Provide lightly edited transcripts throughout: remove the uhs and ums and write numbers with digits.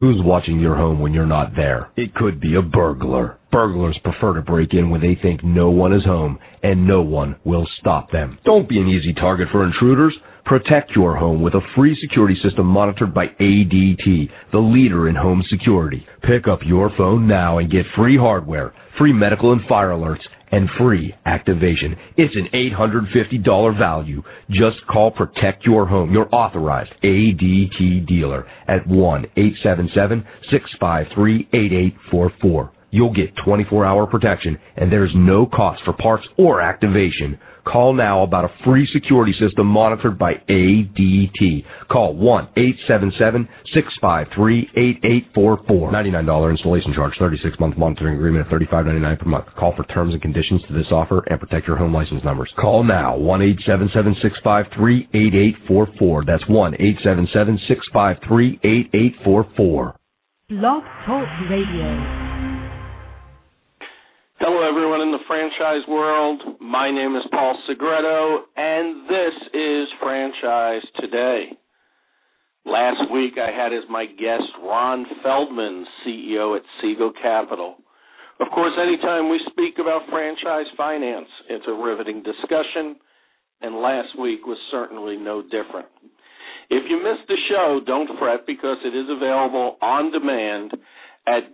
Who's watching your home when you're not there? It could be a burglar. Burglars prefer to break in when they think no one is home, and no one will stop them. Don't be an easy target for intruders. Protect your home with a free security system monitored by ADT, the leader in home security. Pick up your phone now and get free hardware, free medical and fire alerts, and free activation. It's an $850 value. Just call Protect Your Home, your authorized ADT dealer, at 1-877-653-8844. You'll get 24-hour protection, and there's no cost for parts or activation. Call now about a free security system monitored by ADT. Call 1-877-653-8844. $99 installation charge, 36-month monitoring agreement at $35.99 per month. Call for terms and conditions to this offer and protect your home license numbers. Call now, 1-877-653-8844. That's 1-877-653-8844. Blog Talk Radio. Hello, everyone in the franchise world. My name is Paul Segretto, and this is Franchise Today. Last week, I had as my guest Ron Feldman, CEO at Siegel Capital. Of course, anytime we speak about franchise finance, it's a riveting discussion, and last week was certainly no different. If you missed the show, don't fret, because it is available on demand at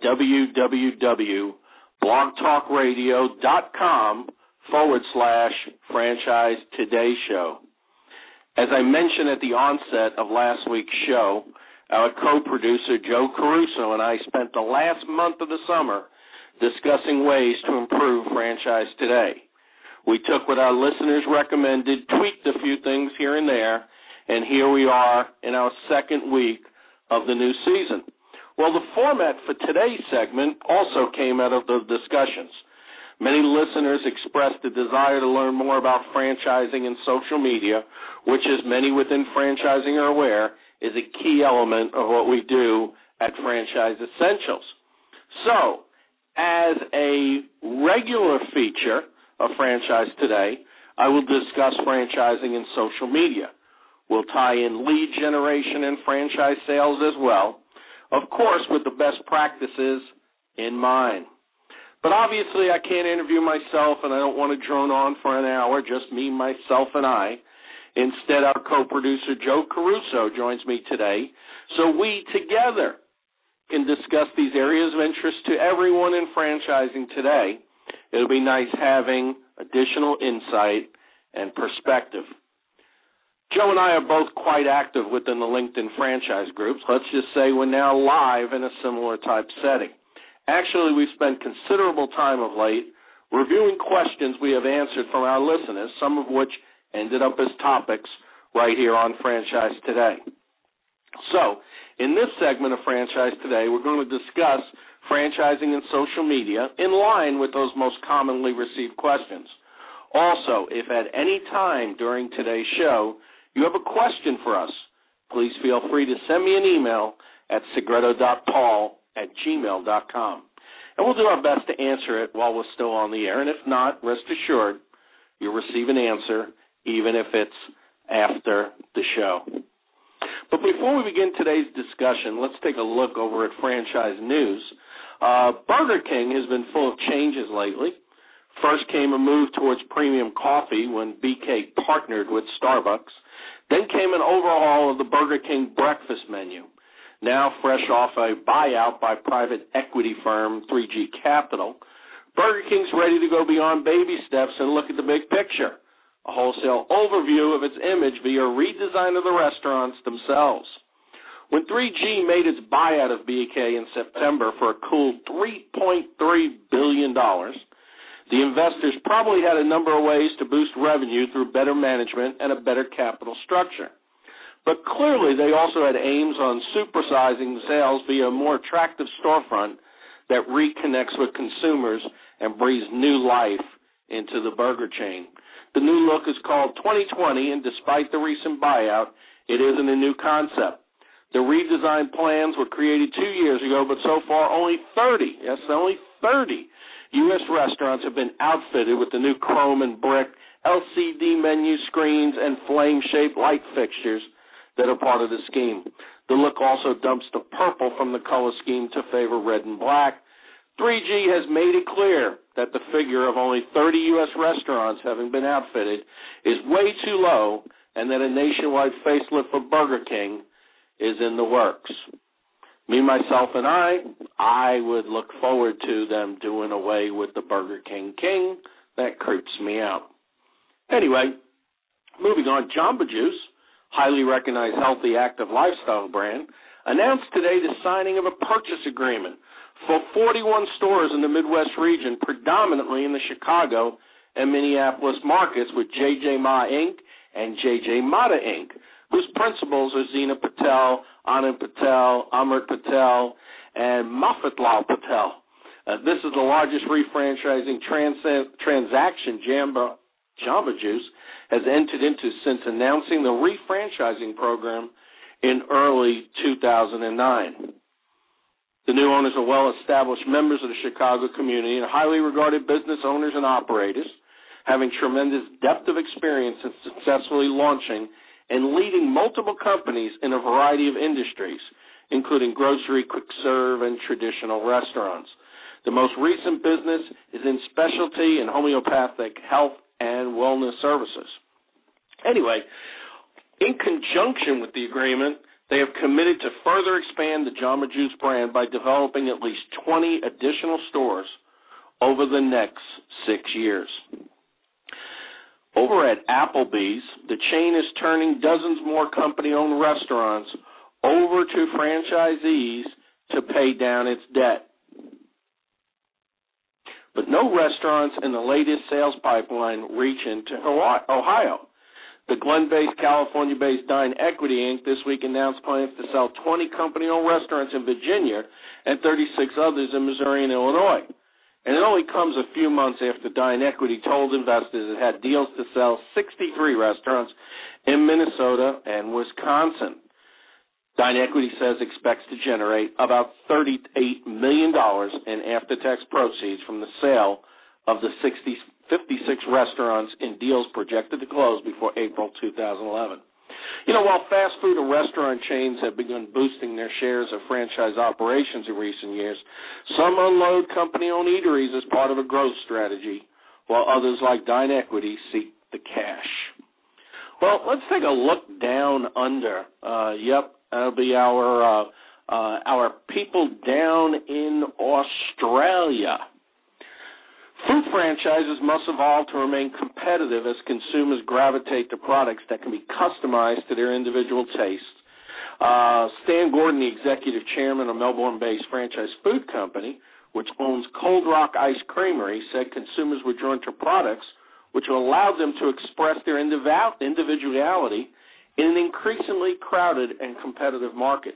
www.blogtalkradio.com/Franchise Today Show. As I mentioned at the onset of last week's show, our co-producer Joe Caruso and I spent the last month of the summer discussing ways to improve Franchise Today. We took what our listeners recommended, tweaked a few things here and there, and here we are in our second week of the new season. Well, the format for today's segment also came out of the discussions. Many listeners expressed a desire to learn more about franchising and social media, which, as many within franchising are aware, is a key element of what we do at Franchise Essentials. So, as a regular feature of Franchise Today, I will discuss franchising and social media. We'll tie in lead generation and franchise sales as well, of course, with the best practices in mind. But obviously, I can't interview myself, and I don't want to drone on for an hour, just me, myself, and I. Instead, our co-producer, Joe Caruso, joins me today, so we together can discuss these areas of interest to everyone in franchising today. It'll be nice having additional insight and perspective. Joe and I are both quite active within the LinkedIn franchise groups. Let's just say we're now live in a similar type setting. Actually, we've spent considerable time of late reviewing questions we have answered from our listeners, some of which ended up as topics right here on Franchise Today. So, in this segment of Franchise Today, we're going to discuss franchising and social media in line with those most commonly received questions. Also, if at any time during today's show you have a question for us, please feel free to send me an email at segretto.paul@gmail.com. And we'll do our best to answer it while we're still on the air. And if not, rest assured, you'll receive an answer even if it's after the show. But before we begin today's discussion, let's take a look over at franchise news. Burger King has been full of changes lately. First came a move towards premium coffee when BK partnered with Starbucks. Then came an overhaul of the Burger King breakfast menu. Now, fresh off a buyout by private equity firm 3G Capital, Burger King's ready to go beyond baby steps and look at the big picture, a wholesale overview of its image via redesign of the restaurants themselves. When 3G made its buyout of BK in September for a cool $3.3 billion, the investors probably had a number of ways to boost revenue through better management and a better capital structure. But clearly they also had aims on supersizing sales via a more attractive storefront that reconnects with consumers and breathes new life into the burger chain. The new look is called 2020, and despite the recent buyout, it isn't a new concept. The redesigned plans were created 2 years ago, but so far only 30 U.S. restaurants have been outfitted with the new chrome and brick LCD menu screens and flame-shaped light fixtures that are part of the scheme. The look also dumps the purple from the color scheme to favor red and black. 3G has made it clear that the figure of only 30 U.S. restaurants having been outfitted is way too low, and that a nationwide facelift for Burger King is in the works. Me, myself, and I would look forward to them doing away with the Burger King King. That creeps me out. Anyway, moving on, Jamba Juice, highly recognized healthy, active lifestyle brand, announced today the signing of a purchase agreement for 41 stores in the Midwest region, predominantly in the Chicago and Minneapolis markets, with J.J. Ma, Inc. and J.J. Mata, Inc., whose principals are Zina Patel, Anand Patel, Amrit Patel, and Mafatlal Patel. This is the largest refranchising transaction Jamba Juice has entered into since announcing the refranchising program in early 2009. The new owners are well-established members of the Chicago community and highly regarded business owners and operators, having tremendous depth of experience in successfully launching and leading multiple companies in a variety of industries, including grocery, quick serve, and traditional restaurants. The most recent business is in specialty and homeopathic health and wellness services. Anyway, in conjunction with the agreement, they have committed to further expand the Jamba Juice brand by developing at least 20 additional stores over the next 6 years. Over at Applebee's, the chain is turning dozens more company-owned restaurants over to franchisees to pay down its debt. But no restaurants in the latest sales pipeline reach into Ohio. The Glen-based, California-based Dine Equity, Inc. this week announced plans to sell 20 company-owned restaurants in Virginia and 36 others in Missouri and Illinois. And it only comes a few months after Dine Equity told investors it had deals to sell 63 restaurants in Minnesota and Wisconsin. Dine Equity says expects to generate about $38 million in after-tax proceeds from the sale of the 56 restaurants in deals projected to close before April 2011. You know, while fast food and restaurant chains have begun boosting their shares of franchise operations in recent years, some unload company-owned eateries as part of a growth strategy, while others like Dine Equity seek the cash. Well, let's take a look down under. That'll be our people down in Australia. Food franchises must evolve to remain competitive as consumers gravitate to products that can be customized to their individual tastes. Stan Gordon, the executive chairman of Melbourne-based franchise food company, which owns Cold Rock Ice Creamery, said consumers were drawn to products which will allow them to express their individuality in an increasingly crowded and competitive market.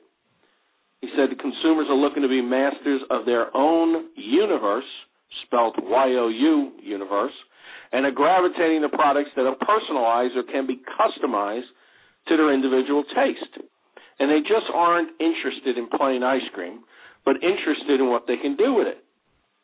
He said the consumers are looking to be masters of their own universe, spelled Y-O-U, universe, and are gravitating to products that are personalized or can be customized to their individual taste. And they just aren't interested in plain ice cream, but interested in what they can do with it.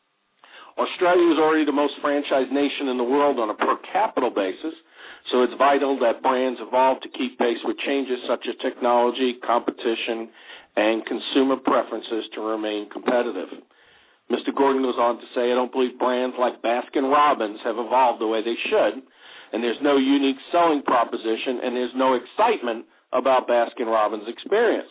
Australia is already the most franchised nation in the world on a per capita basis, so it's vital that brands evolve to keep pace with changes such as technology, competition, and consumer preferences to remain competitive. Mr. Gordon goes on to say, I don't believe brands like Baskin-Robbins have evolved the way they should, and there's no unique selling proposition, and there's no excitement about Baskin-Robbins' experience.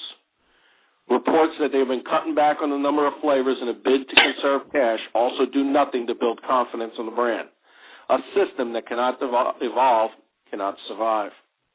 Reports that they've been cutting back on the number of flavors in a bid to conserve cash also do nothing to build confidence in the brand. A system that cannot evolve cannot survive.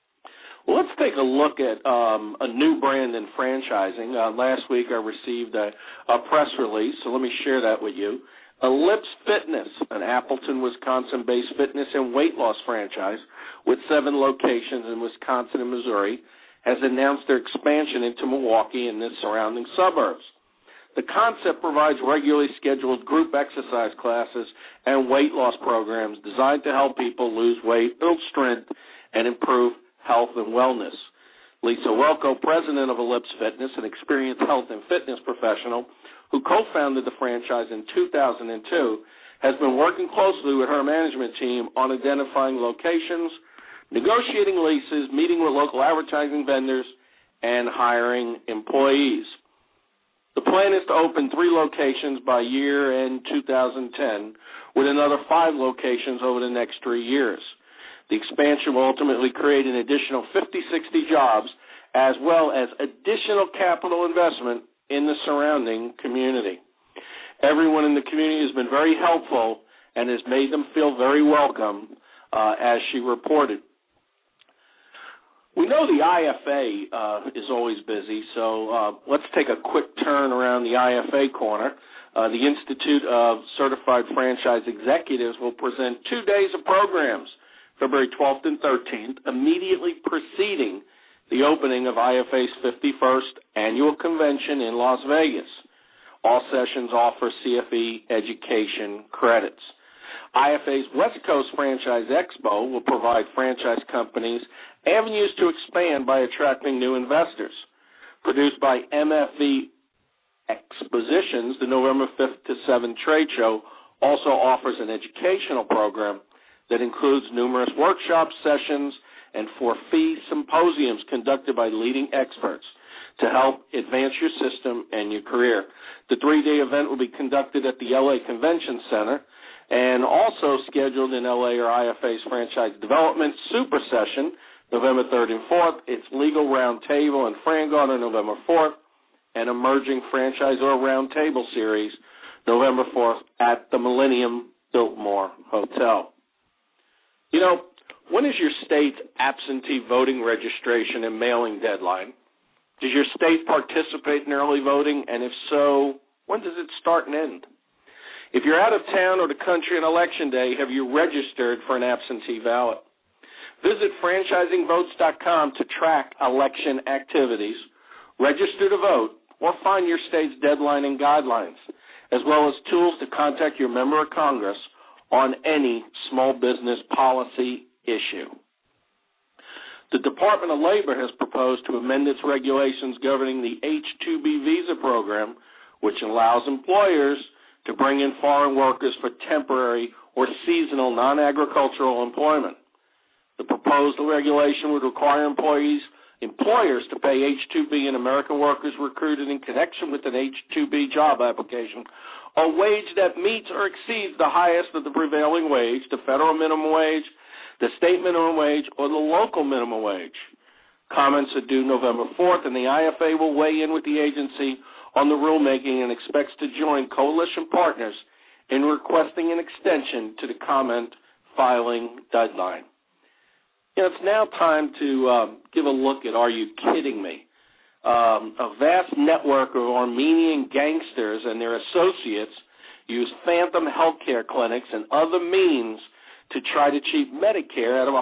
Well, let's take a look at a new brand in franchising. Last week I received a press release, so let me share that with you. Ellipse Fitness, an Appleton, Wisconsin-based fitness and weight loss franchise with 7 locations in Wisconsin and Missouri, has announced their expansion into Milwaukee and the surrounding suburbs. The concept provides regularly scheduled group exercise classes and weight loss programs designed to help people lose weight, build strength, and improve health and wellness. Lisa Welko, president of Ellipse Fitness, an experienced health and fitness professional who co-founded the franchise in 2002, has been working closely with her management team on identifying locations, negotiating leases, meeting with local advertising vendors, and hiring employees. The plan is to open 3 locations by year-end 2010, with another 5 locations over the next 3 years. The expansion will ultimately create an additional 50-60 jobs, as well as additional capital investment in the surrounding community. Everyone in the community has been very helpful and has made them feel very welcome, as she reported. We know the IFA is always busy, so let's take a quick turn around the IFA corner. The Institute of Certified Franchise Executives will present 2 days of programs, February 12th and 13th, immediately preceding the opening of IFA's 51st Annual Convention in Las Vegas. All sessions offer CFE education credits. IFA's West Coast Franchise Expo will provide franchise companies avenues to expand by attracting new investors. Produced by MFV Expositions, the November 5th to 7th trade show also offers an educational program that includes numerous workshop sessions and for-fee symposiums conducted by leading experts to help advance your system and your career. The 3-day event will be conducted at the LA Convention Center, and also scheduled in LA are IFA's Franchise Development Super Session, November 3rd and 4th. It's Legal Roundtable in Fran Gardner, November 4th, and Emerging Franchisor Roundtable Series, November 4th at the Millennium Biltmore Hotel. You know, when is your state's absentee voting registration and mailing deadline? Does your state participate in early voting? And if so, when does it start and end? If you're out of town or the country on Election Day, have you registered for an absentee ballot? Visit franchisingvotes.com to track election activities, register to vote, or find your state's deadline and guidelines, as well as tools to contact your member of Congress on any small business policy issue. The Department of Labor has proposed to amend its regulations governing the H-2B visa program, which allows employers to bring in foreign workers for temporary or seasonal non-agricultural employment. The proposed regulation would require employers to pay H-2B and American workers recruited in connection with an H-2B job application a wage that meets or exceeds the highest of the prevailing wage, the federal minimum wage, the state minimum wage, or the local minimum wage. Comments are due November 4th, and the IFA will weigh in with the agency on the rulemaking and expects to join coalition partners in requesting an extension to the comment filing deadline. You know, it's now time to give a look at Are You Kidding Me? A vast network of Armenian gangsters and their associates use phantom healthcare clinics and other means to try to cheat Medicare out of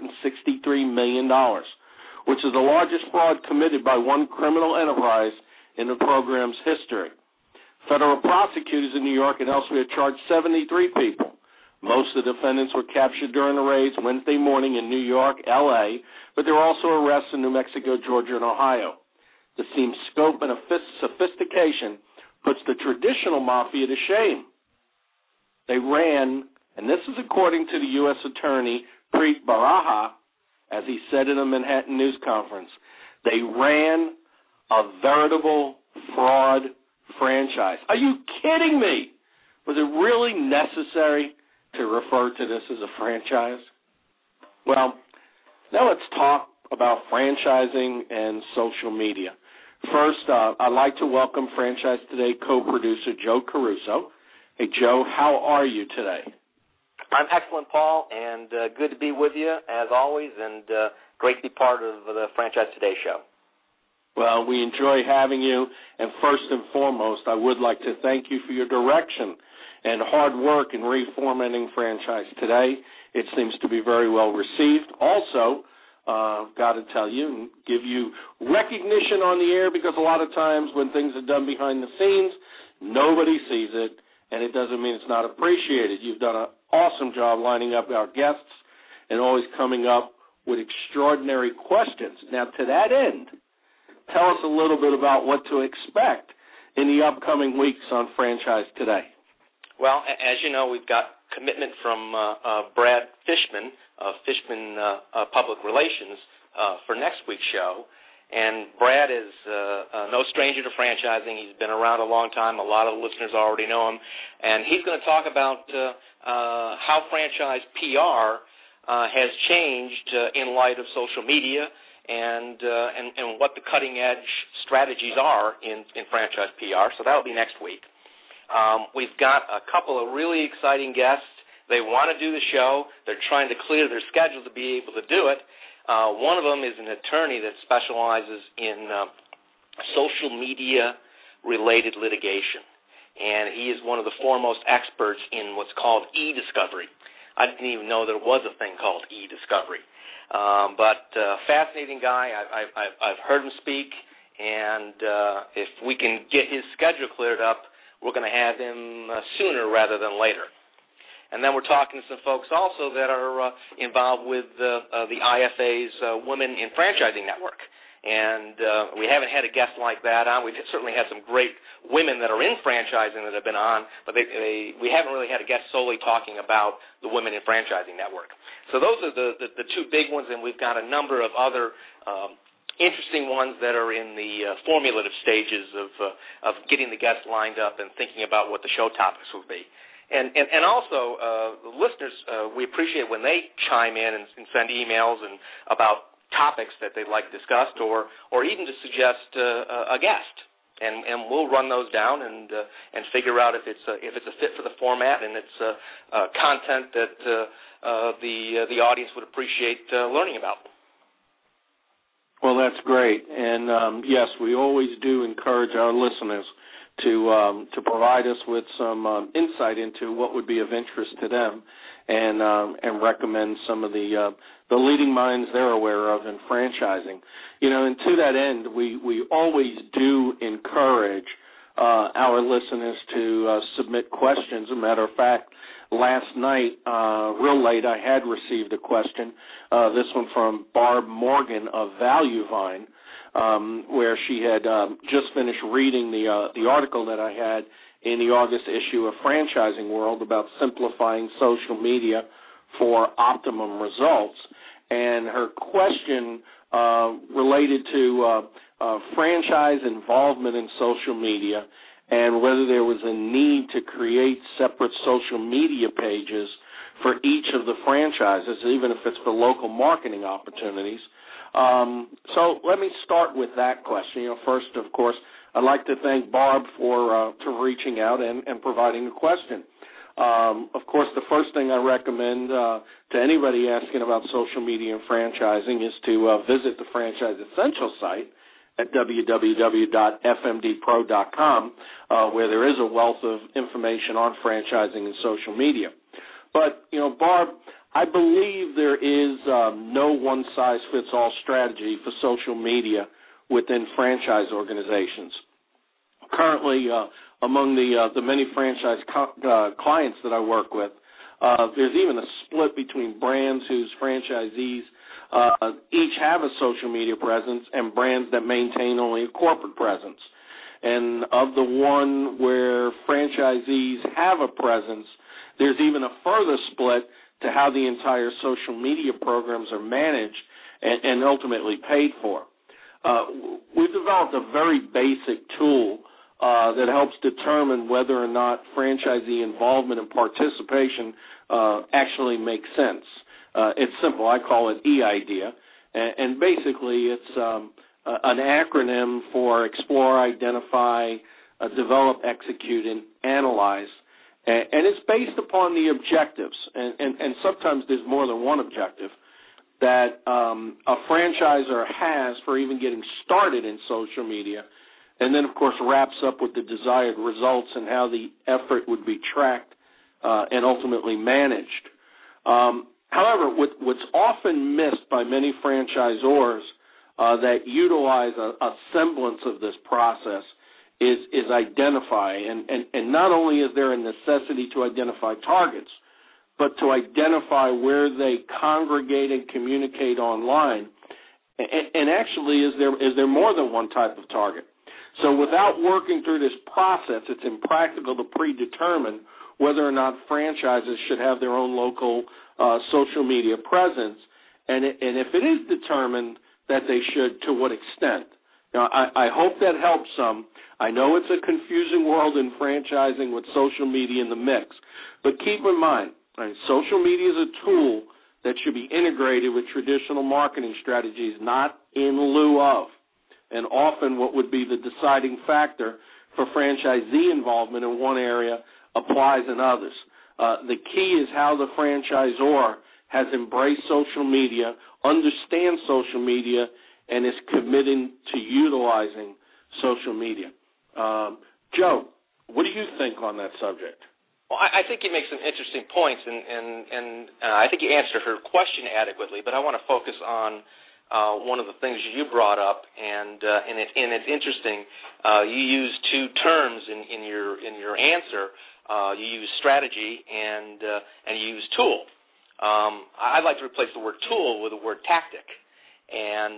$163 million, which is the largest fraud committed by one criminal enterprise in the program's history. Federal prosecutors in New York and elsewhere charged 73 people. Most of the defendants were captured during the raids Wednesday morning in New York, L.A., but there were also arrests in New Mexico, Georgia, and Ohio. The same scope and sophistication puts the traditional mafia to shame. They ran, and this is according to the U.S. Attorney Preet Bharara, as he said in a Manhattan news conference, they ran a veritable fraud franchise. Are you kidding me? Was it really necessary to refer to this as a franchise? Well, now let's talk about franchising and social media. First, I'd like to welcome Franchise Today co-producer Joe Caruso. Hey, Joe, how are you today? I'm excellent, Paul, and good to be with you, as always, and great to be part of the Franchise Today show. Well, we enjoy having you, and first and foremost, I would like to thank you for your direction and hard work in reformatting Franchise Today. It seems to be very well received. Also, got to tell you and give you recognition on the air, because a lot of times when things are done behind the scenes, nobody sees it, and it doesn't mean it's not appreciated. You've done an awesome job lining up our guests and always coming up with extraordinary questions. Now, to that end, tell us a little bit about what to expect in the upcoming weeks on Franchise Today. Well, as you know, we've got commitment from Brad Fishman of Fishman Public Relations for next week's show. And Brad is no stranger to franchising. He's been around a long time. A lot of listeners already know him. And he's going to talk about how franchise PR has changed in light of social media and what the cutting-edge strategies are in franchise PR. So that'll be next week. We've got a couple of really exciting guests. They want to do the show. They're trying to clear their schedule to be able to do it. One of them is an attorney that specializes in social media-related litigation, and he is one of the foremost experts in what's called e-discovery. I didn't even know there was a thing called e-discovery. But fascinating guy. I've heard him speak, and if we can get his schedule cleared up, we're going to have him sooner rather than later. And then we're talking to some folks also that are involved with the IFA's Women in Franchising Network. And we haven't had a guest like that on. We've certainly had some great women that are in franchising that have been on, but we haven't really had a guest solely talking about the Women in Franchising Network. So those are the two big ones, and we've got a number of other interesting ones that are in the formulative stages of getting the guests lined up and thinking about what the show topics will be. And also, the listeners, we appreciate when they chime in and send emails and about topics that they'd like discussed, or even to suggest a guest, and we'll run those down and figure out if it's a fit for the format and it's content that the audience would appreciate learning about. Well, that's great, and yes, we always do encourage our listeners to provide us with some insight into what would be of interest to them, and recommend some of the leading minds they're aware of in franchising. And to that end, we always do encourage our listeners to submit questions. As a matter of fact, last night, real late, I had received a question. This one from Barb Morgan of Value Vine. Where she had just finished reading the article that I had in the August issue of Franchising World about simplifying social media for optimum results. And her question related to franchise involvement in social media and whether there was a need to create separate social media pages for each of the franchises, even if it's for local marketing opportunities. So let me start with that question. First, of course, I'd like to thank Barb for reaching out and providing the question. Of course, the first thing I recommend to anybody asking about social media and franchising is to visit the Franchise Essentials site at www.fmdpro.com, where there is a wealth of information on franchising and social media. But, Barb, I believe there is no one-size-fits-all strategy for social media within franchise organizations. Currently, among the many franchise clients that I work with, there's even a split between brands whose franchisees each have a social media presence and brands that maintain only a corporate presence. And of the one where franchisees have a presence, there's even a further split to how the entire social media programs are managed and ultimately paid for. We've developed a very basic tool that helps determine whether or not franchisee involvement and participation actually makes sense. It's simple. I call it eIDEA, and basically it's an acronym for Explore, Identify, Develop, Execute, and Analyze. And it's based upon the objectives, and sometimes there's more than one objective that a franchisor has for even getting started in social media, and then, of course, wraps up with the desired results and how the effort would be tracked and ultimately managed. However, what's often missed by many franchisors that utilize a semblance of this process is identify, and not only is there a necessity to identify targets, but to identify where they congregate and communicate online. And actually, is there more than one type of target? So without working through this process, it's impractical to predetermine whether or not franchises should have their own local social media presence. And if it is determined that they should, to what extent. Now, I hope that helps some. I know it's a confusing world in franchising with social media in the mix, but keep in mind, social media is a tool that should be integrated with traditional marketing strategies, not in lieu of, and often what would be the deciding factor for franchisee involvement in one area applies in others. The key is how the franchisor has embraced social media, understands social media, and is committing to utilizing social media. Joe, what do you think on that subject? Well, I think you make some interesting points, and I think you answered her question adequately, but I want to focus on one of the things you brought up, and it's interesting. You use two terms in your answer. You use strategy and you use tool. I'd like to replace the word tool with the word tactic, and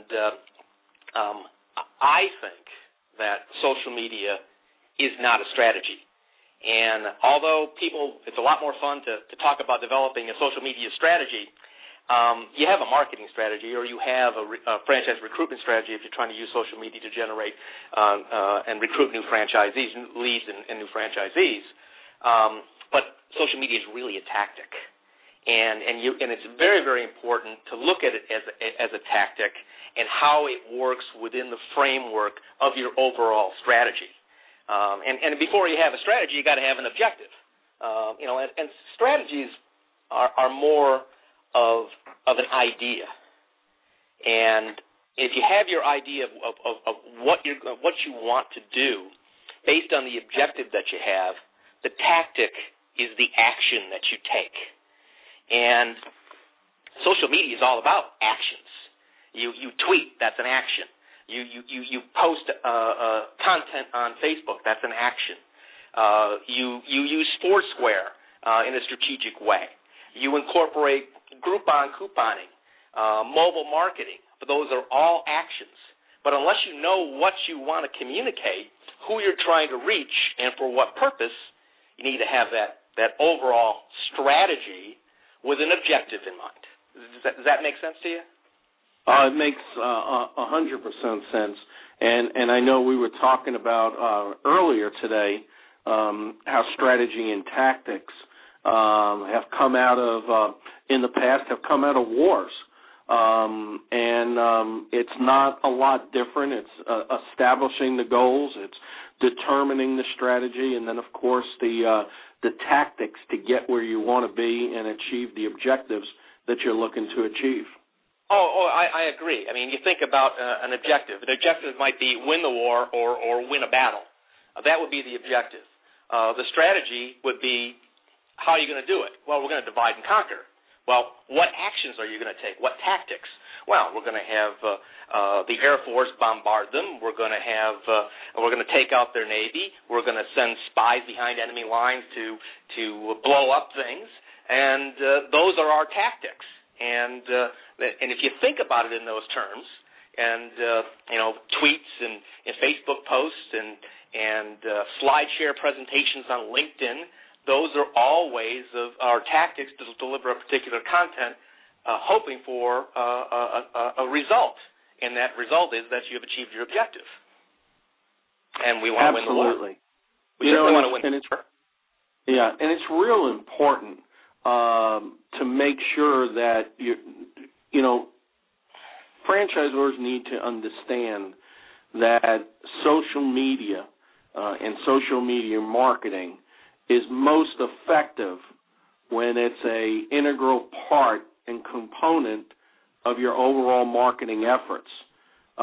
I think that social media is not a strategy. And although it's a lot more fun to talk about developing a social media strategy, you have a marketing strategy, or you have a franchise recruitment strategy if you're trying to use social media to generate and recruit new franchisees, leads, and new franchisees. But social media is really a tactic, and it's very, very important to look at it as a tactic and how it works within the framework of your overall strategy. And before you have a strategy, you got to have an objective. And strategies are more of an idea. And if you have your idea of what you want to do based on the objective that you have, the tactic is the action that you take. And social media is all about actions. You tweet, that's an action. You post content on Facebook, that's an action. You use Foursquare in a strategic way. You incorporate Groupon couponing, mobile marketing, but those are all actions. But unless you know what you want to communicate, who you're trying to reach, and for what purpose, you need to have that overall strategy with an objective in mind. Does that make sense to you? It makes 100% sense, and I know we were talking about earlier today how strategy and tactics have come out of in the past have come out of wars, and it's not a lot different. It's establishing the goals, it's determining the strategy, and then of course the tactics to get where you want to be and achieve the objectives that you're looking to achieve. I agree. I mean, you think about an objective. An objective might be win the war or win a battle. That would be the objective. The strategy would be, how are you going to do it? Well, we're going to divide and conquer. Well, what actions are you going to take? What tactics? Well, we're going to have the Air Force bombard them. We're going to take out their Navy. We're going to send spies behind enemy lines to blow up things. And those are our tactics. And if you think about it in those terms, and tweets and Facebook posts and slide share presentations on LinkedIn, those are all ways of our tactics to deliver a particular content, hoping for a result. And that result is that you have achieved your objective. And we want to win the war. Absolutely. We certainly want to win the war. Yeah, and it's real important to make sure that franchisors need to understand that social media and social media marketing is most effective when it's an integral part and component of your overall marketing efforts. A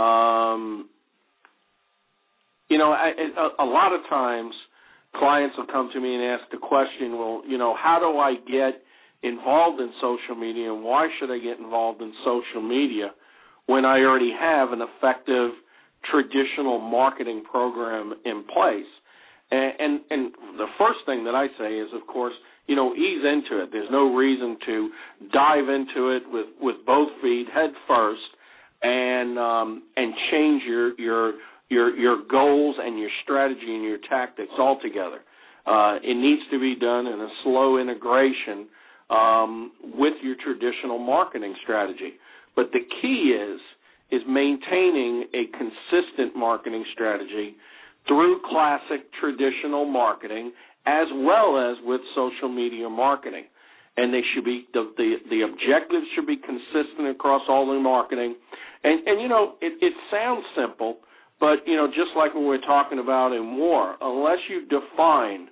lot of times clients will come to me and ask the question, well, how do I get involved in social media, and why should I get involved in social media when I already have an effective traditional marketing program in place? And the first thing that I say is, of course, ease into it. There's no reason to dive into it with both feet head first and change your goals and your strategy and your tactics altogether. It needs to be done in a slow integration with your traditional marketing strategy. But the key is is maintaining a consistent marketing strategy through classic traditional marketing as well as with social media marketing. And they should be the objectives should be consistent across all the marketing. And you know, it sounds simple, but you know, just like when we're talking about in war, unless you define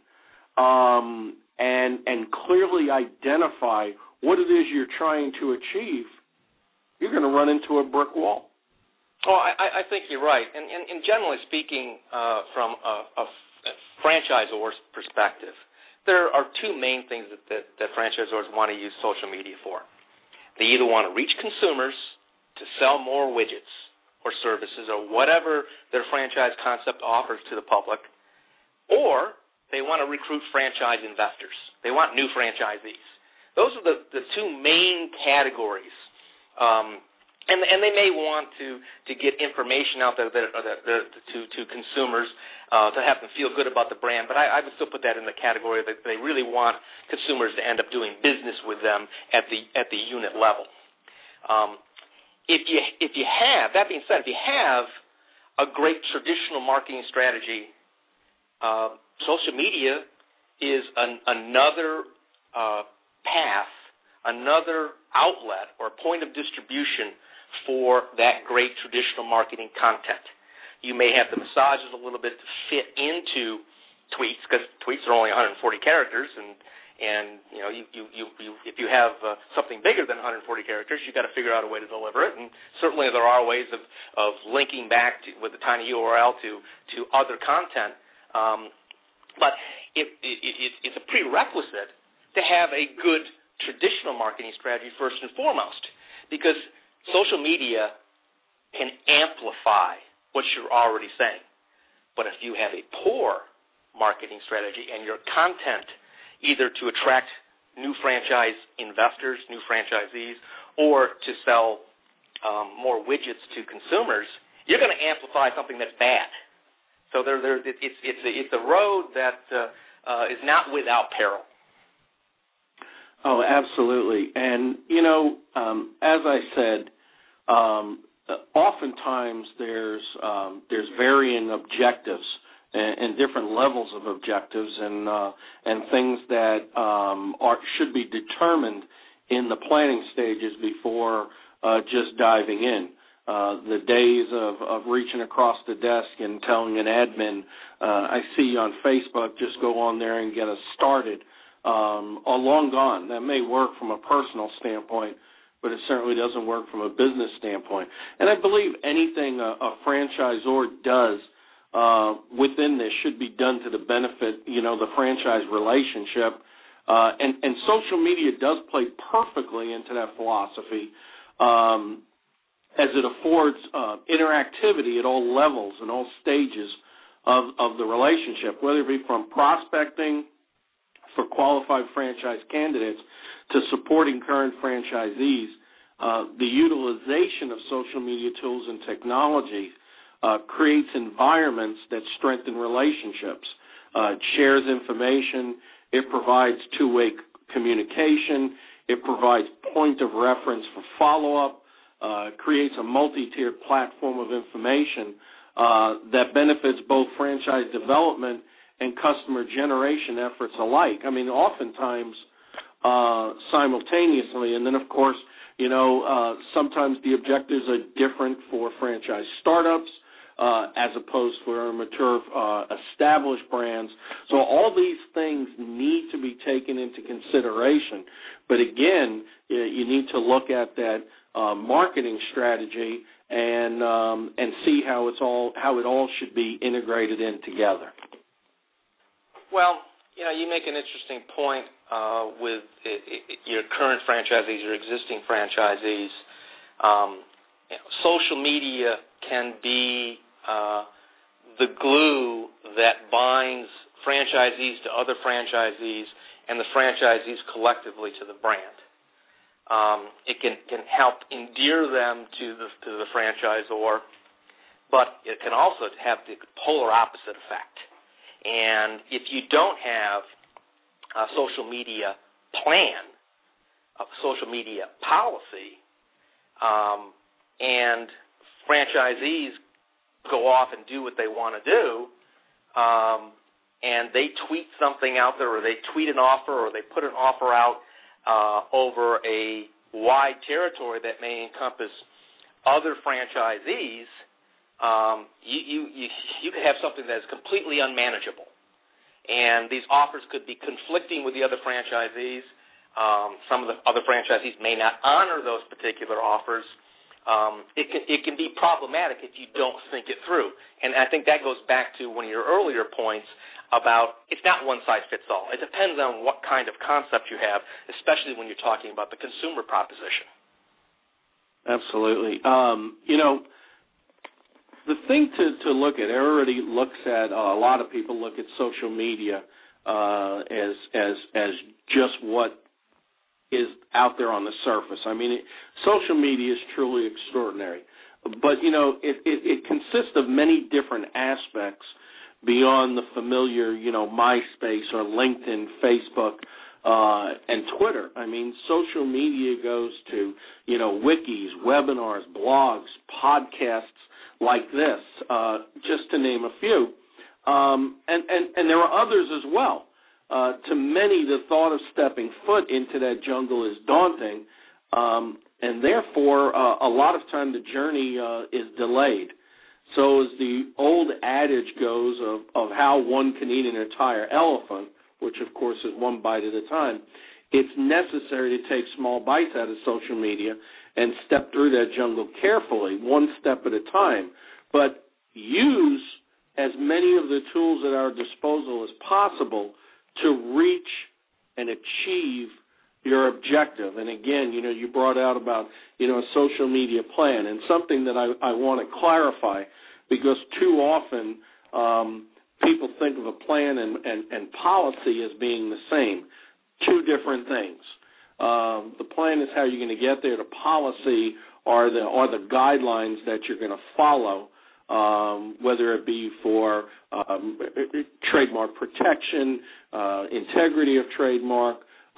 and clearly identify what it is you're trying to achieve, you're going to run into a brick wall. Oh, I think you're right. And generally speaking, from a franchisor's perspective, there are two main things that franchisors want to use social media for. They either want to reach consumers to sell more widgets or services or whatever their franchise concept offers to the public, or they want to recruit franchise investors. They want new franchisees. Those are the two main categories. And they may want to get information out there to consumers to have them feel good about the brand, but I would still put that in the category that they really want consumers to end up doing business with them at the unit level. If you have, that being said, if you have a great traditional marketing strategy, social media is another path, another outlet or point of distribution for that great traditional marketing content. You may have to massage it a little bit to fit into tweets, because tweets are only 140 characters, and you know, if you have something bigger than 140 characters, you've got to figure out a way to deliver it. And certainly there are ways of linking back with a tiny URL to other content, but it's a prerequisite to have a good traditional marketing strategy first and foremost, because social media can amplify what you're already saying. But if you have a poor marketing strategy and your content either to attract new franchise investors, new franchisees, or to sell more widgets to consumers, you're going to amplify something that's bad. So it's a road that is not without peril. Oh, absolutely. And, you know, as I said, oftentimes there's varying objectives and different levels of objectives and things that should be determined in the planning stages before just diving in. The days of reaching across the desk and telling an admin, I see you on Facebook, just go on there and get us started, are long gone. That may work from a personal standpoint, but it certainly doesn't work from a business standpoint. And I believe anything a franchisor does within this should be done to the benefit, you know, the franchise relationship. And social media does play perfectly into that philosophy, as it affords interactivity at all levels and all stages of the relationship, whether it be from prospecting for qualified franchise candidates to supporting current franchisees. The utilization of social media tools and technology creates environments that strengthen relationships. It shares information. It provides two-way communication. It provides point of reference for follow-up. Creates a multi-tiered platform of information that benefits both franchise development and customer generation efforts alike. I mean, oftentimes simultaneously, and then, of course, you know, sometimes the objectives are different for franchise startups as opposed for mature established brands. So all these things need to be taken into consideration. But again, you need to look at that marketing strategy and see how it all should be integrated in together. Well, you know, you make an interesting point with your current franchisees, your existing franchisees. You know, social media can be the glue that binds franchisees to other franchisees and the franchisees collectively to the brand. It can help endear them to the franchisor, but it can also have the polar opposite effect. And if you don't have a social media plan, a social media policy, and franchisees go off and do what they want to do, and they tweet something out there, or they tweet an offer, or they put an offer out over a wide territory that may encompass other franchisees, you could have something that is completely unmanageable. And these offers could be conflicting with the other franchisees. Some of the other franchisees may not honor those particular offers. It can be problematic if you don't think it through. And I think that goes back to one of your earlier points about it's not one size fits all. It depends on what kind of concept you have, especially when you're talking about the consumer proposition. Absolutely. The thing to look at, everybody looks at, a lot of people look at social media as just what is out there on the surface. I mean, social media is truly extraordinary. But, it consists of many different aspects beyond the familiar, MySpace or LinkedIn, Facebook, and Twitter. I mean, social media goes to, wikis, webinars, blogs, podcasts like this, just to name a few. And there are others as well. To many, the thought of stepping foot into that jungle is daunting, and therefore, a lot of time the journey is delayed. So as the old adage goes of how one can eat an entire elephant, which of course is one bite at a time, it's necessary to take small bites out of social media and step through that jungle carefully, one step at a time, but use as many of the tools at our disposal as possible to reach and achieve your objective. And again, you brought out about, a social media plan, and something that I want to clarify, because too often people think of a plan and policy as being the same. Two different things. The plan is how you're going to get there. The policy are the guidelines that you're going to follow, whether it be for trademark protection, integrity of trademark,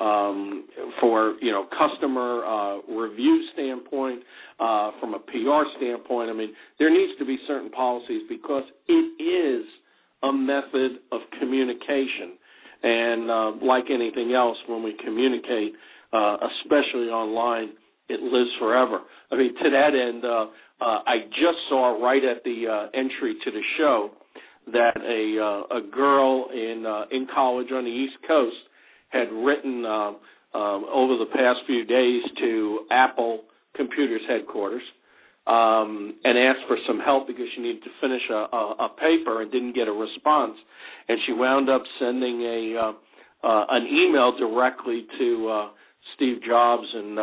for customer review standpoint, from a PR standpoint. I mean, there needs to be certain policies because it is a method of communication. And like anything else, when we communicate, especially online, it lives forever. I mean, to that end, I just saw right at the entry to the show that a girl in college on the East Coast had written over the past few days to Apple Computers headquarters and asked for some help because she needed to finish a paper and didn't get a response. And she wound up sending an email directly to Steve Jobs, and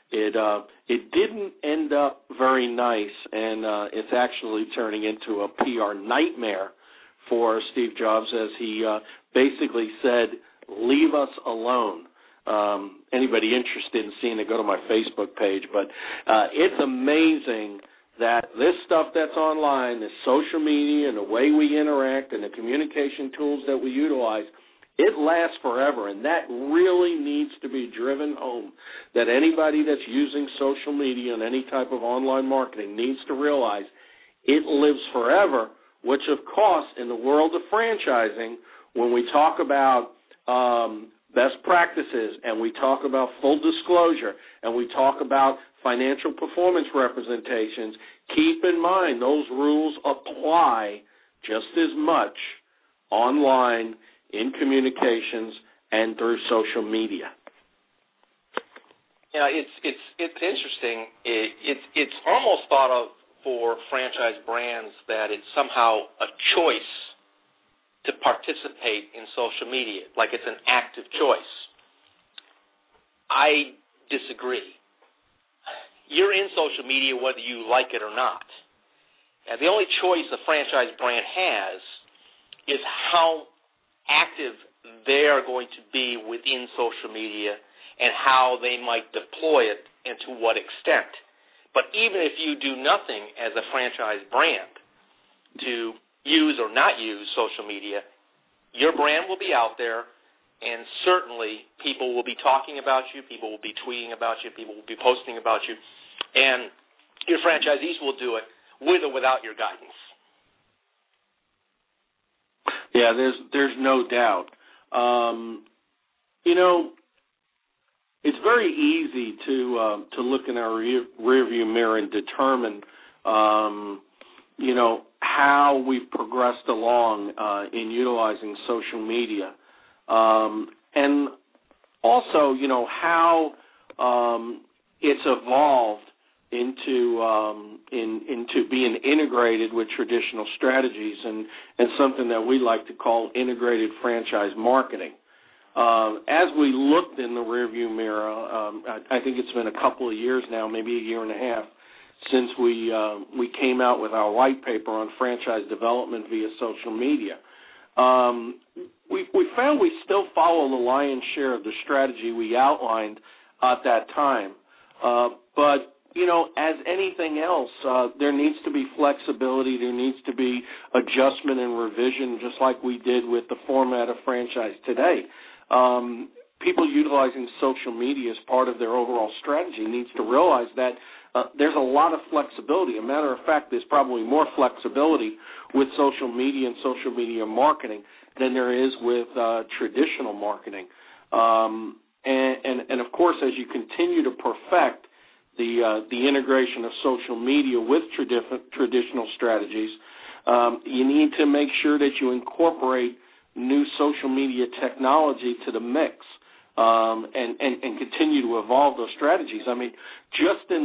it didn't end up very nice, and it's actually turning into a PR nightmare for Steve Jobs, as he basically said, "Leave us alone." Anybody interested in seeing it, go to my Facebook page. But it's amazing that this stuff that's online, this social media and the way we interact and the communication tools that we utilize, it lasts forever, and that really needs to be driven home, that anybody that's using social media and any type of online marketing needs to realize it lives forever, which, of course, in the world of franchising, when we talk about best practices and we talk about full disclosure and we talk about financial performance representations, keep in mind those rules apply just as much online, in communications, and through social media. It's interesting. It's almost thought of for franchise brands that it's somehow a choice to participate in social media, like it's an active choice. I disagree. You're in social media whether you like it or not. And the only choice a franchise brand has is how active they are going to be within social media and how they might deploy it and to what extent. But even if you do nothing as a franchise brand to use or not use social media, your brand will be out there, and certainly people will be talking about you, people will be tweeting about you, people will be posting about you, and your franchisees will do it with or without your guidance. Yeah, there's no doubt. It's very easy to look in our rearview mirror and determine, how we've progressed along in utilizing social media, and also, how it's evolved into being integrated with traditional strategies and something that we like to call integrated franchise marketing. As we looked in the rearview mirror, I think it's been a couple of years now, maybe a year and a half, since we came out with our white paper on franchise development via social media. We found we still follow the lion's share of the strategy we outlined at that time. But, as anything else, there needs to be flexibility. There needs to be adjustment and revision, just like we did with the format of franchise today. People utilizing social media as part of their overall strategy needs to realize that there's a lot of flexibility. A matter of fact, there's probably more flexibility with social media and social media marketing than there is with traditional marketing. And of course, as you continue to perfect the integration of social media with traditional strategies, you need to make sure that you incorporate new social media technology to the mix, and continue to evolve those strategies. I mean, just since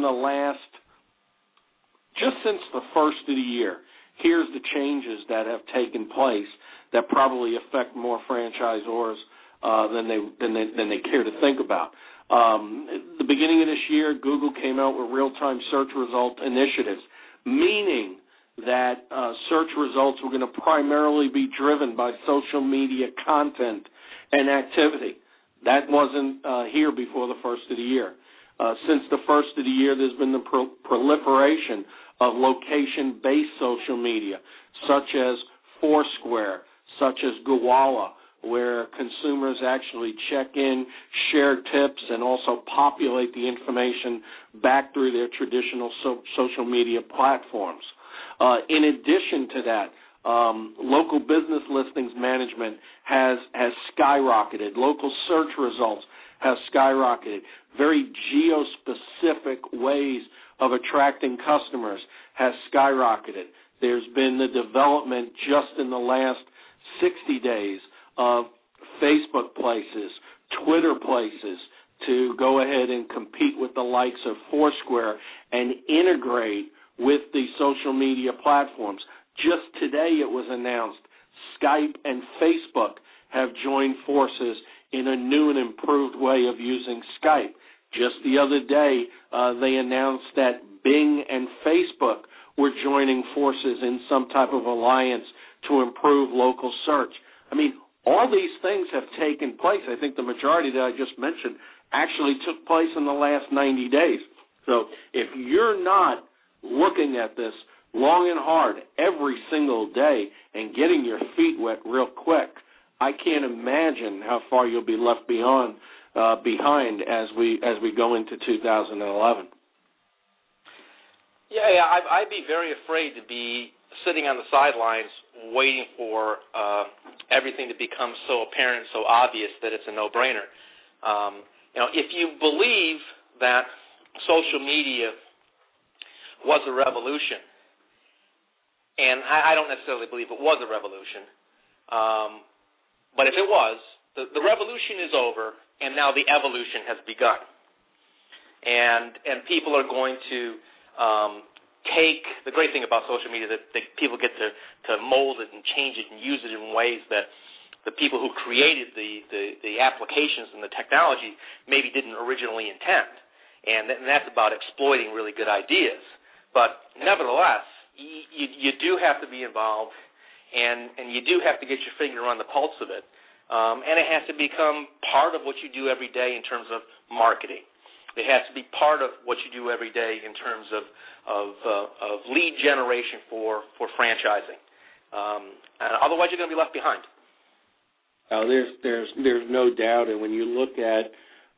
the first of the year, here's the changes that have taken place that probably affect more franchisors than they care to think about. At the beginning of this year, Google came out with real-time search result initiatives, meaning that search results were going to primarily be driven by social media content and activity. That wasn't here before the first of the year. Since the first of the year, there's been the proliferation of location-based social media, such as Foursquare, such as Gowalla, where consumers actually check in, share tips, and also populate the information back through their traditional social media platforms. In addition to that, local business listings management has skyrocketed. Local search results have skyrocketed. Very geo-specific ways of attracting customers has skyrocketed. There's been the development just in the last 60 days of Facebook Places, Twitter Places, to go ahead and compete with the likes of Foursquare and integrate with the social media platforms. Just today it was announced Skype and Facebook have joined forces in a new and improved way of using Skype. Just the other day, they announced that Bing and Facebook were joining forces in some type of alliance to improve local search. I mean, all these things have taken place. I think the majority that I just mentioned actually took place in the last 90 days. So if you're not looking at this long and hard every single day and getting your feet wet real quick, I can't imagine how far you'll be left behind as we go into 2011. Yeah, I'd be very afraid to be sitting on the sidelines waiting for everything to become so apparent, so obvious that it's a no-brainer. If you believe that social media was a revolution, and I don't necessarily believe it was a revolution, but if it was, the revolution is over, and now the evolution has begun. And people are going to take the great thing about social media that people get to mold it and change it and use it in ways that the people who created the applications and the technology maybe didn't originally intend. And that's about exploiting really good ideas. But nevertheless, you do have to be involved, and you do have to get your finger on the pulse of it. And it has to become part of what you do every day in terms of marketing. It has to be part of what you do every day in terms of lead generation for franchising. And otherwise, you're going to be left behind. There's no doubt, and when you look at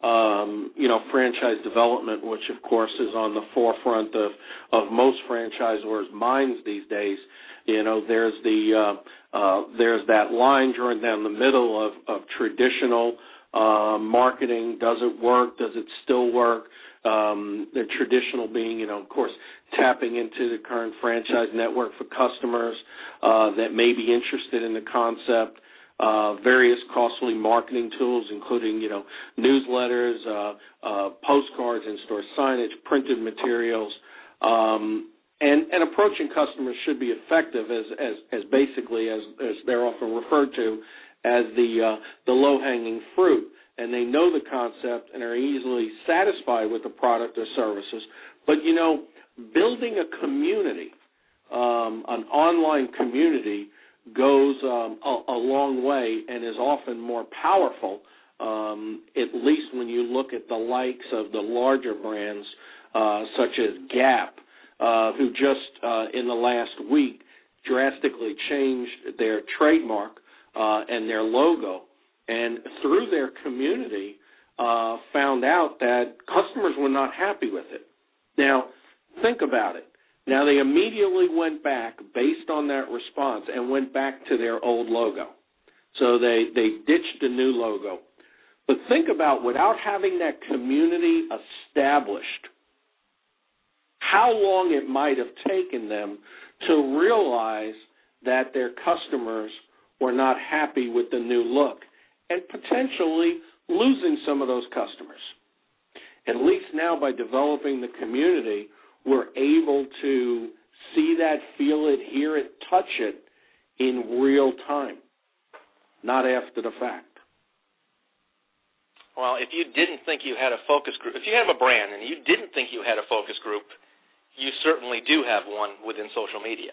franchise development, which of course is on the forefront of most franchisors' minds these days. There's that line drawn down the middle of traditional marketing. Does it work? Does it still work? The traditional being, of course, tapping into the current franchise network for customers that may be interested in the concept. Various costly marketing tools, including, newsletters, postcards, in-store signage, printed materials, and approaching customers should be effective as basically as they're often referred to as the low-hanging fruit. And they know the concept and are easily satisfied with the product or services. But, building a community, an online community, goes a long way and is often more powerful, at least when you look at the likes of the larger brands such as Gap, who just in the last week drastically changed their trademark and their logo, and through their community found out that customers were not happy with it. Now, think about it. Now, they immediately went back, based on that response, and went back to their old logo. So they ditched the new logo. But think about, without having that community established, how long it might have taken them to realize that their customers were not happy with the new look and potentially losing some of those customers. At least now, by developing the community, we're able to see that, feel it, hear it, touch it in real time, not after the fact. Well, if you didn't think you had a focus group, if you have a brand and you didn't think you had a focus group, you certainly do have one within social media.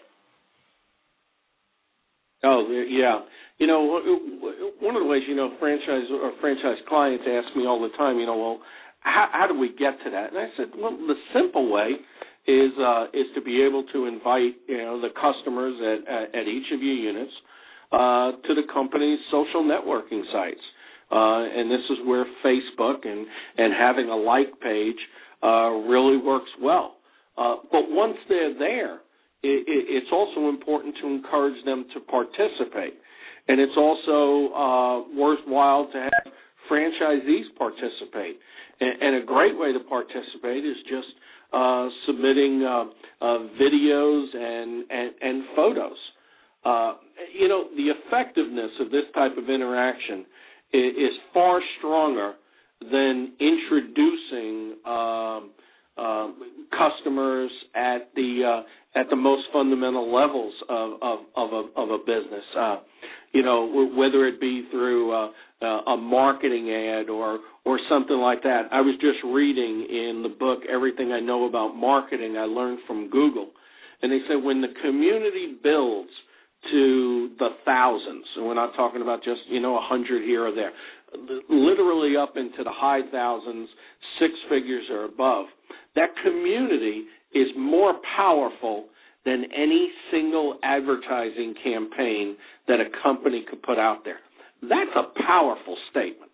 Oh, yeah. One of the ways, franchise clients ask me all the time, how do we get to that? And I said, well, the simple way is to be able to invite, the customers at each of your units to the company's social networking sites. And this is where Facebook and having a like page really works well. But once they're there, it's also important to encourage them to participate. And it's also worthwhile to have franchisees participate. And a great way to participate is just submitting videos and photos. The effectiveness of this type of interaction is far stronger than introducing customers at the most fundamental levels of a business. Whether it be through a marketing ad or something like that. I was just reading in the book Everything I Know About Marketing I Learned from Google, and they said when the community builds to the thousands, and we're not talking about just 100 here or there, literally up into the high thousands, six figures or above, that community is more powerful than any single advertising campaign that a company could put out there. That's a powerful statement.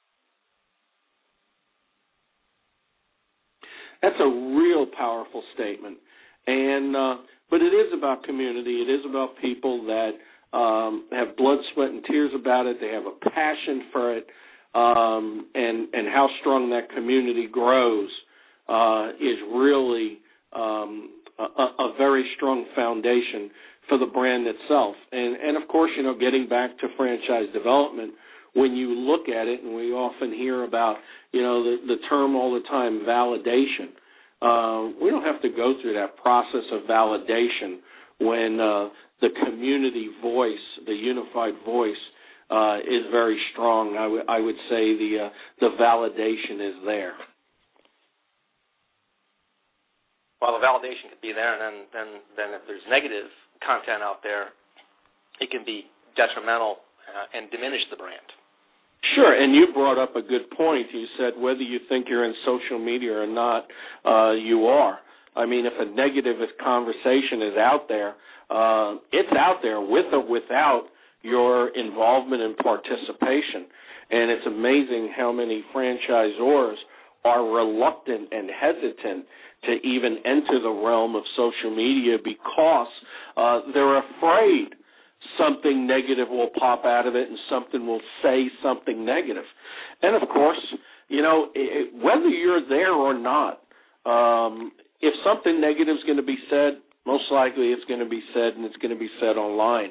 That's a real powerful statement. And but it is about community. It is about people that have blood, sweat, and tears about it. They have a passion for it. And how strong that community grows is really a very strong foundation for the brand itself. And of course, getting back to franchise development, when you look at it, and we often hear about, the term all the time, validation. We don't have to go through that process of validation when the community voice, the unified voice, is very strong. I would say the validation is there. Well, the validation could be there, and then if there's negative content out there, it can be detrimental and diminish the brand. Sure, and you brought up a good point. You said whether you think you're in social media or not, you are. I mean, if a negative conversation is out there, it's out there with or without your involvement and participation. And it's amazing how many franchisors are reluctant and hesitant to even enter the realm of social media because they're afraid something negative will pop out of it and something will say something negative. And, of course, whether you're there or not, if something negative is going to be said, most likely it's going to be said, and it's going to be said online.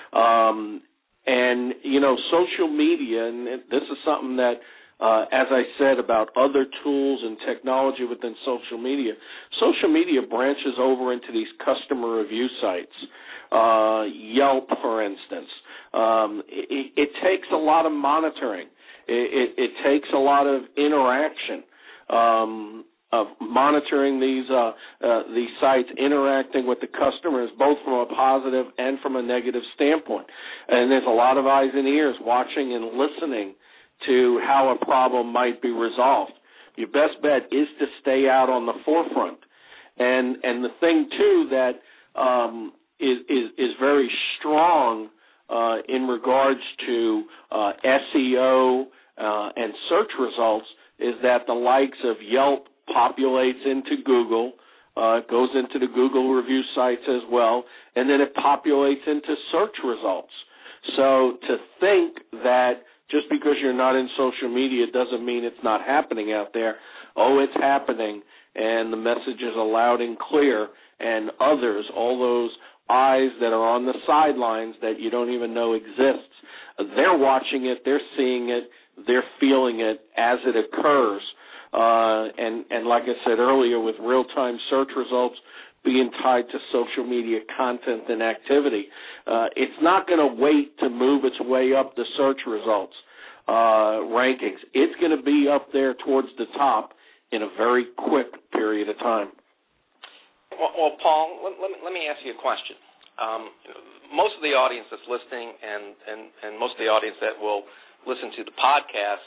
And, social media, and this is something that, as I said about other tools and technology within social media branches over into these customer review sites. Yelp, for instance. It takes a lot of monitoring. It takes a lot of interaction of monitoring these sites, interacting with the customers, both from a positive and from a negative standpoint. And there's a lot of eyes and ears watching and listening to how a problem might be resolved. Your best bet is to stay out on the forefront. And the thing, too, that is very strong in regards to SEO and search results is that the likes of Yelp populates into Google, it goes into the Google review sites as well, and then it populates into search results. So to think that just because you're not in social media doesn't mean it's not happening out there. Oh, it's happening, and the message is loud and clear, and others, all those eyes that are on the sidelines that you don't even know exists, they're watching it, they're seeing it, they're feeling it as it occurs. And like I said earlier, with real-time search results being tied to social media content and activity, it's not going to wait to move its way up the search results rankings. It's going to be up there towards the top in a very quick period of time. Well, Paul, let me ask you a question. Most of the audience that's listening and most of the audience that will listen to the podcast,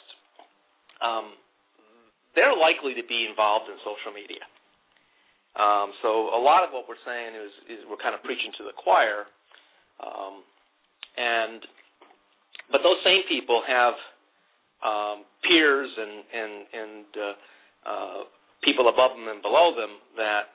they're likely to be involved in social media. So a lot of what we're saying is we're kind of preaching to the choir, but those same people have peers and people above them and below them that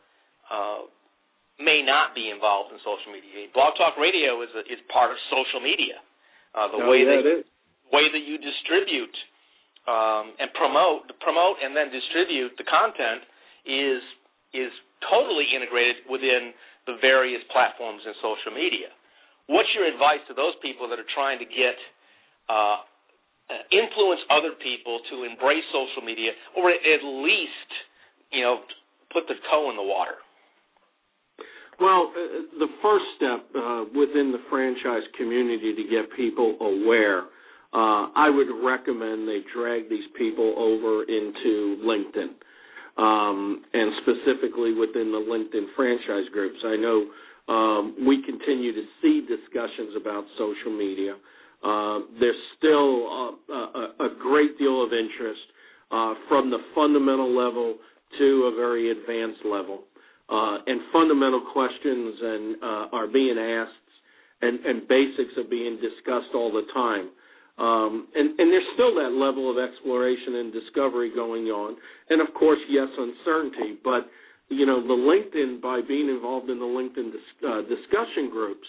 may not be involved in social media. Blog Talk Radio is part of social media. The way that you distribute and promote and then distribute the content is totally integrated within the various platforms in social media. What's your advice to those people that are trying to get influence other people to embrace social media, or at least, put their toe in the water? Well, the first step within the franchise community to get people aware, I would recommend they drag these people over into LinkedIn, and specifically within the LinkedIn franchise groups. I know we continue to see discussions about social media. There's still a great deal of interest from the fundamental level to a very advanced level. And fundamental questions are being asked, and basics are being discussed all the time. And there's still that level of exploration and discovery going on. And, of course, yes, uncertainty. But, the LinkedIn, by being involved in the LinkedIn discussion groups,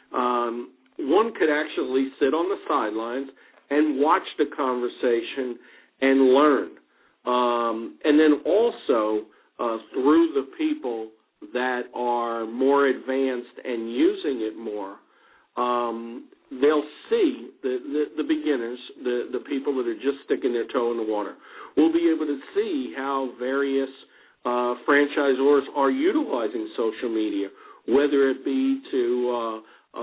one could actually sit on the sidelines and watch the conversation and learn. And then also through the people that are more advanced and using it more, they'll see the beginners, the people that are just sticking their toe in the water, will be able to see how various franchisors are utilizing social media, whether it be to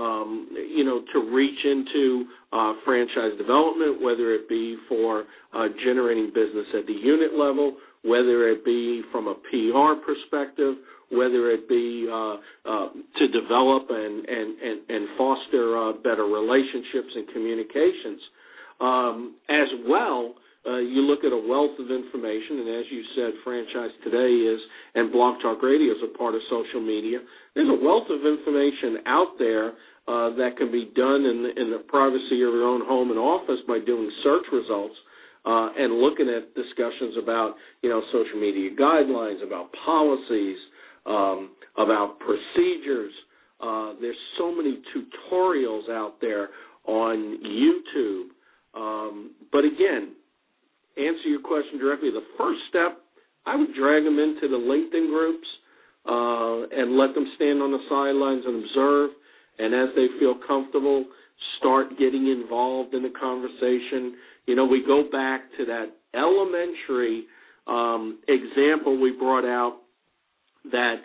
reach into franchise development, whether it be for generating business at the unit level, whether it be from a PR perspective, whether it be to develop and foster better relationships and communications. As well, you look at a wealth of information, and as you said, Franchise Today is, and Blog Talk Radio is a part of social media. There's a wealth of information out there that can be done in the privacy of your own home and office by doing search results and looking at discussions about, social media guidelines, about policies, about procedures. There's so many tutorials out there on YouTube. But again, answer your question directly. The first step, I would drag them into the LinkedIn groups and let them stand on the sidelines and observe. And as they feel comfortable, start getting involved in the conversation. We go back to that elementary example we brought out that,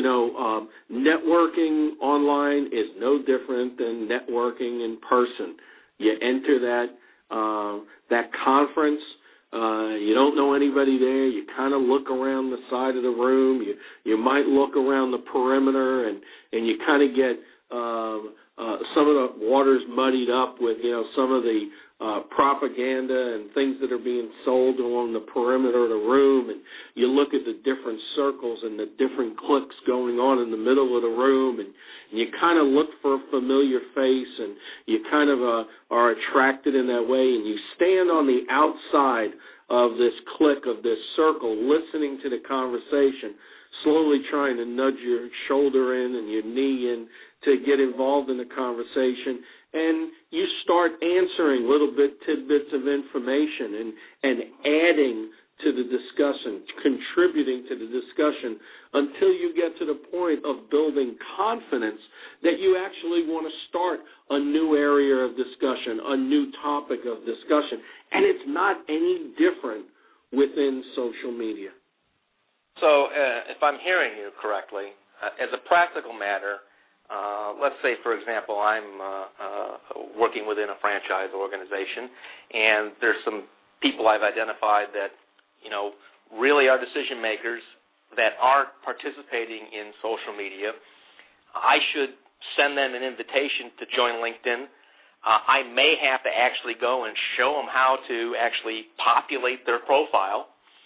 networking online is no different than networking in person. You enter that conference, you don't know anybody there, you kind of look around the side of the room, you might look around the perimeter, and you kind of get some of the waters muddied up with, some of the propaganda and things that are being sold along the perimeter of the room, and you look at the different circles and the different cliques going on in the middle of the room, and you kind of look for a familiar face, and you kind of are attracted in that way, and you stand on the outside of this clique, of this circle, listening to the conversation, slowly trying to nudge your shoulder in and your knee in to get involved in the conversation, and you start answering little tidbits of information and adding to the discussion, contributing to the discussion until you get to the point of building confidence that you actually want to start a new area of discussion, a new topic of discussion. And it's not any different within social media. So if I'm hearing you correctly, as a practical matter, let's say, for example, I'm working within a franchise organization, and there's some people I've identified that, really are decision makers that aren't participating in social media. I should send them an invitation to join LinkedIn. I may have to actually go and show them how to actually populate their profile.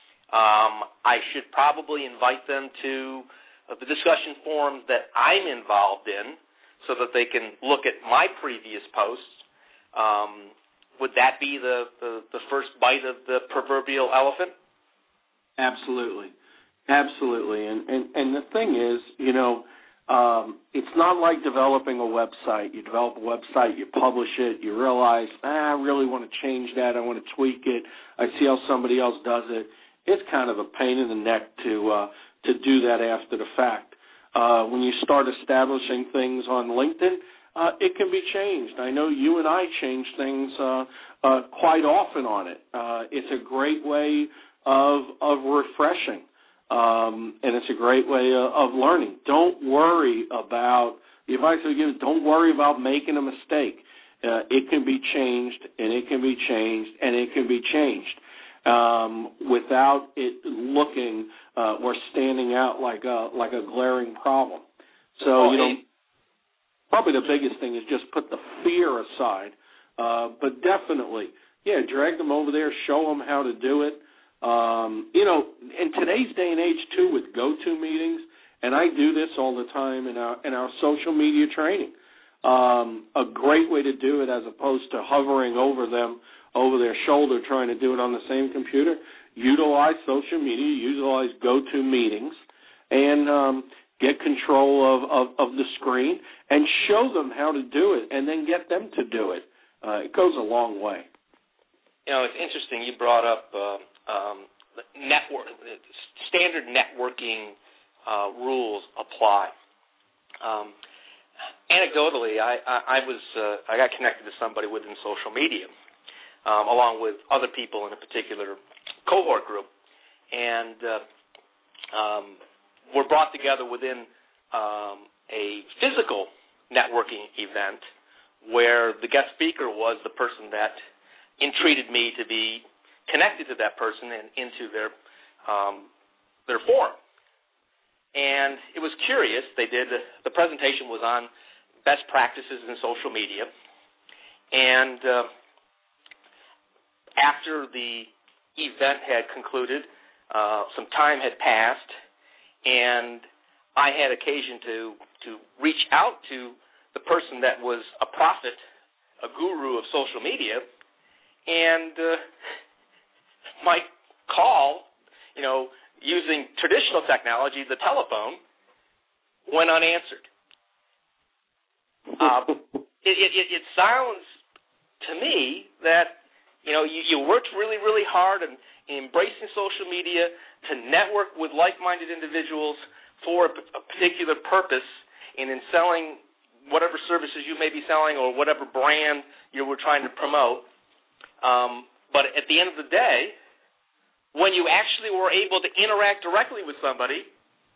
I should probably invite them to the discussion forums that I'm involved in so that they can look at my previous posts. Would that be the first bite of the proverbial elephant? Absolutely. And the thing is, it's not like developing a website. You develop a website, you publish it, you realize, I really want to change that, I want to tweak it, I see how somebody else does it. It's kind of a pain in the neck to do that after the fact. When you start establishing things on LinkedIn, it can be changed. I know you and I change things quite often on it. It's a great way of refreshing, and it's a great way of learning. Don't worry about the advice I give. Don't worry about making a mistake. It can be changed, and it can be changed, and it can be changed without it looking or standing out like a glaring problem. So probably the biggest thing is just put the fear aside. But definitely, drag them over there, show them how to do it. In today's day and age, too, with GoToMeetings, and I do this all the time in our social media training, a great way to do it as opposed to hovering over them, over their shoulder, trying to do it on the same computer. Utilize social media, utilize GoToMeetings, and get control of the screen and show them how to do it, and then get them to do it. It goes a long way. It's interesting. You brought up standard networking rules apply. Anecdotally, I got connected to somebody within social media, along with other people in a particular cohort group, and were brought together within a physical networking event where the guest speaker was the person that entreated me to be connected to that person and into their forum. And it was curious. The presentation was on best practices in social media. And after the event had concluded, some time had passed, and I had occasion to reach out to the person that was a prophet, a guru of social media, and my call, using traditional technology, the telephone, went unanswered. It sounds to me that you worked really, really hard in embracing social media to network with like-minded individuals for a particular purpose, and in selling whatever services you may be selling or whatever brand you were trying to promote. But at the end of the day, when you actually were able to interact directly with somebody,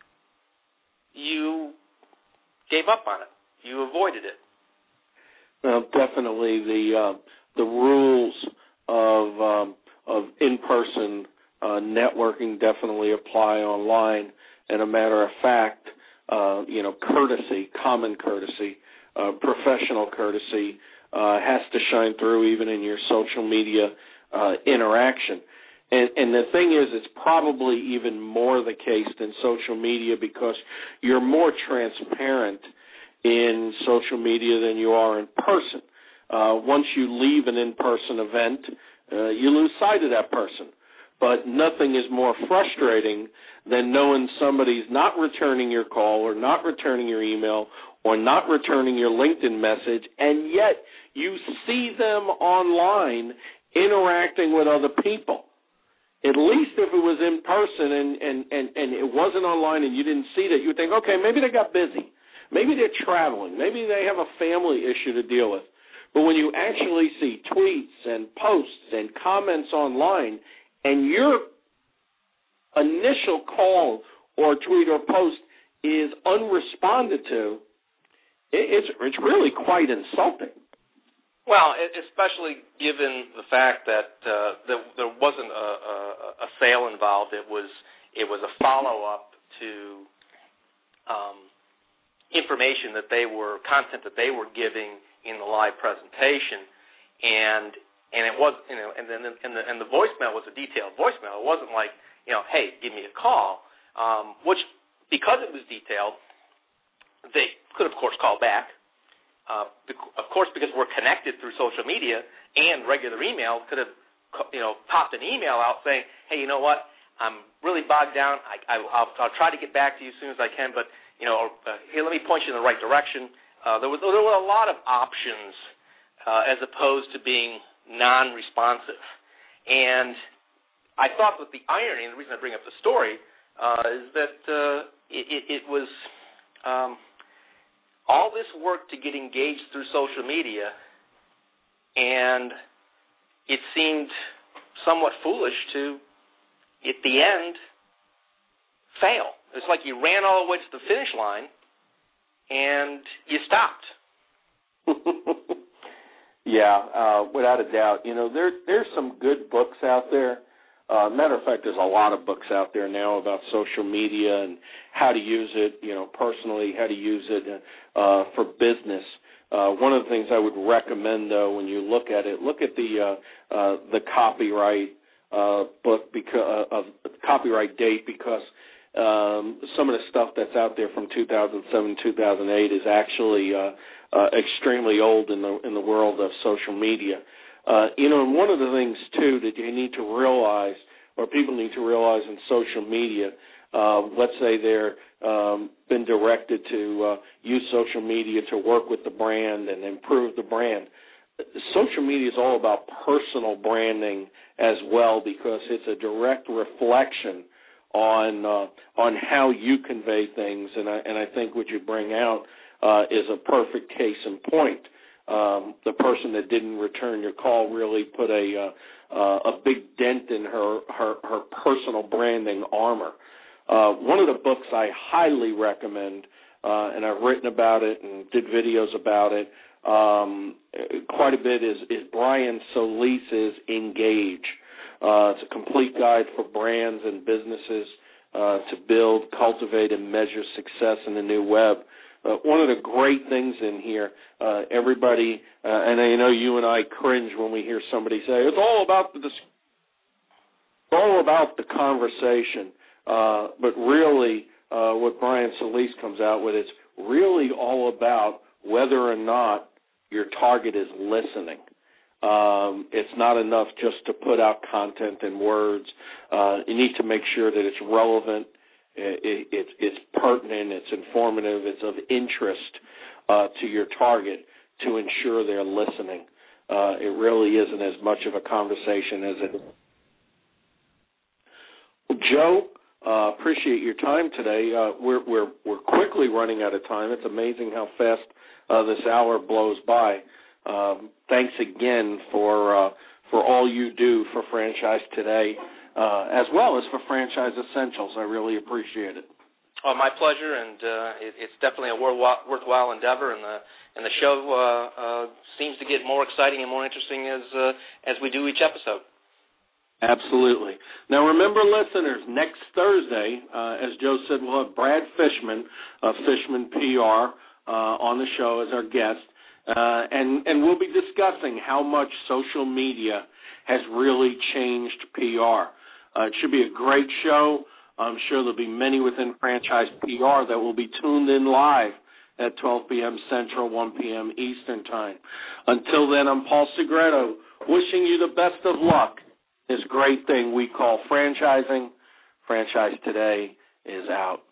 you gave up on it. You avoided it. Well, definitely the rules of in-person networking definitely apply online. And a matter of fact, courtesy, common courtesy, professional courtesy has to shine through even in your social media interaction. And the thing is, it's probably even more the case than social media because you're more transparent in social media than you are in person. Once you leave an in-person event, you lose sight of that person. But nothing is more frustrating than knowing somebody's not returning your call or not returning your email or not returning your LinkedIn message, and yet you see them online interacting with other people. At least if it was in person and it wasn't online and you didn't see that, you would think, okay, maybe they got busy. Maybe they're traveling. Maybe they have a family issue to deal with. But when you actually see tweets and posts and comments online and your initial call or tweet or post is unresponded to, it's really quite insulting. Well, especially given the fact that there wasn't a sale involved. It was a follow-up to information content that they were giving in the live presentation, and it was, and the voicemail was a detailed voicemail. It wasn't like, hey, give me a call, which, because it was detailed, they could, of course, call back. Of course, because we're connected through social media and regular email, could have, popped an email out saying, hey, you know what, I'm really bogged down. I'll try to get back to you as soon as I can, but, here, let me point you in the right direction. There were a lot of options as opposed to being non-responsive. And I thought that the irony, and the reason I bring up the story, is that it was all this work to get engaged through social media, and it seemed somewhat foolish to, at the end, fail. It's like you ran all the way to the finish line, and you stopped. Yeah, without a doubt. There's some good books out there. Matter of fact, there's a lot of books out there now about social media and how to use it, personally, how to use it for business. One of the things I would recommend, though, when you look at it, look at the copyright book of copyright date, because some of the stuff that's out there from 2007, 2008 is actually extremely old in the world of social media. And one of the things, too, that you need to realize, or people need to realize in social media, let's say they're been directed to use social media to work with the brand and improve the brand. Social media is all about personal branding as well, because it's a direct reflection on how you convey things, and I think what you bring out is a perfect case in point. The person that didn't return your call really put a big dent in her personal branding armor. One of the books I highly recommend, and I've written about it and did videos about it quite a bit, is Brian Solis's Engage. It's a complete guide for brands and businesses to build, cultivate, and measure success in the new web. One of the great things in here, everybody, and I know you and I cringe when we hear somebody say, it's all about the all about the conversation, but really what Brian Solis comes out with is really all about whether or not your target is listening. It's not enough just to put out content and words. You need to make sure that it's relevant, it's pertinent, it's informative, it's of interest to your target to ensure they're listening. It really isn't as much of a conversation as it is. Well, Joe, appreciate your time today. We're quickly running out of time. It's amazing how fast this hour blows by. Thanks again for all you do for Franchise Today, as well as for Franchise Essentials. I really appreciate it. Oh, my pleasure, and it's definitely a worthwhile endeavor, and the show seems to get more exciting and more interesting as we do each episode. Absolutely. Now, remember, listeners, next Thursday, as Joe said, we'll have Brad Fishman of Fishman PR on the show as our guest, and we'll be discussing how much social media has really changed PR. It should be a great show. I'm sure there'll be many within Franchise PR that will be tuned in live at 12 p.m. Central, 1 p.m. Eastern Time. Until then, I'm Paul Segreto, wishing you the best of luck. This great thing we call franchising. Franchise Today is out.